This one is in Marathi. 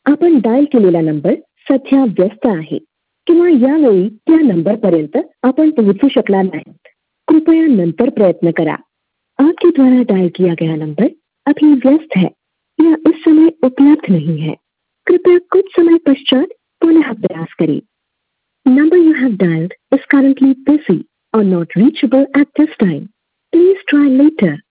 आपण डायल केलेला नंबर सध्या व्यस्त आहे किंवा यावेळी त्या नंबरपर्यंत आपण पोहोचू शकला नाही। कृपया नंतर प्रयत्न करा। आपके द्वारा डायल किया गया नंबर अभी व्यस्त है या इस समय उपलब्ध नहीं है। कृपया कुछ समय पश्चात पुनः प्रयास करें। Number you have dialed is currently busy or not reachable at this time. Please try later.